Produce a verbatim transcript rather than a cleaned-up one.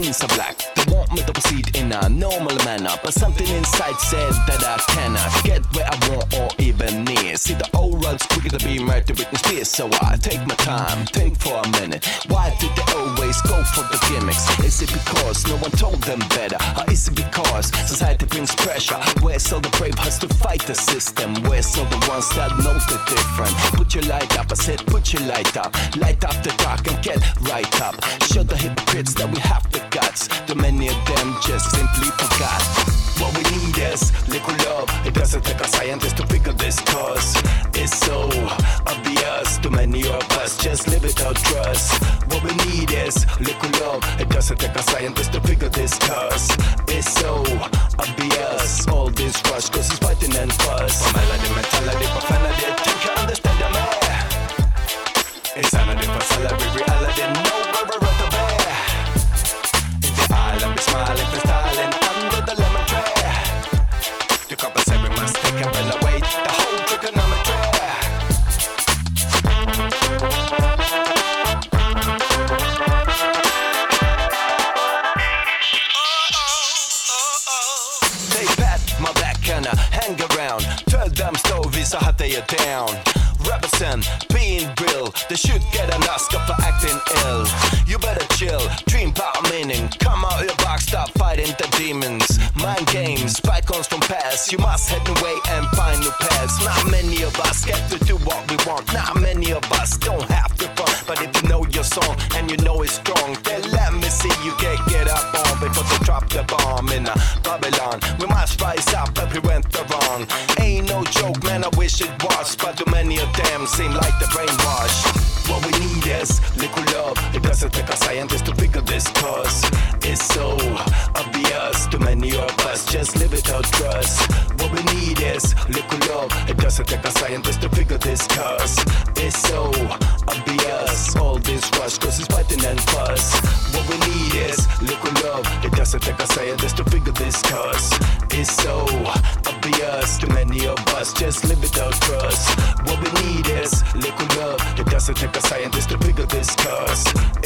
jeans are black. They want me to proceed in a normal manner, but something inside said that I cannot get where I want or even near. See the old roads quicker to be married to Britney Spears, so I take my time, think for a minute. Why did they always go for the gimmicks? Is it because no one told them better? Or is it because society brings pressure? Where's all the brave hearts to fight the system? Where's all the ones that know the difference? Put your light up, I said put your light up. Light up the dark and get right up. Show the hypocrites that we have the guts. Too many of them just simply forgot. What we need is liquid love. It doesn't take a scientist to figure this, cause it's so obvious. Too many of us just live without trust. What we need is liquid love. It doesn't take a scientist to figure this, cause it's so obvious. All this rush cause it's fighting and fuss. For melody, mentality, profanity, think you understand the man. Insanity for salary, reality, nowhere around the bear. In the island, be smiling, be styling under the lemon tree. To compensate, we must take and well away the whole trigonometry. They pat my back and I hang around. Tell them stories so hot they are down. Represent being real. They should get an Oscar for acting ill. You better chill, dream about meaning. Come out your box, stop fighting the demons. Mind games, bygones from past. You must head away and find new paths. Not many of us get to do what we want. Not many of us don't have to fun. But if you know your song and you know it's strong, then let me see you get get up on before they drop the bomb in uh, Babylon. We must rise up and prevent the wrong. Ain't no joke, man, I wish it was, but too many of them seem like the brainwash. What we need is liquid love. It doesn't take a scientist to figure this, cause it's so obvious. Too many of us just live without trust. What we need is liquid love. It doesn't take a scientist to figure this, cause it's so obvious. All this rush cause it's fighting and fuss. What we need is liquid love. It doesn't take a scientist to figure this, cause it's so obvious. Too many of us just live without trust. What we need is liquid love. It doesn't take a scientist to figure this, cause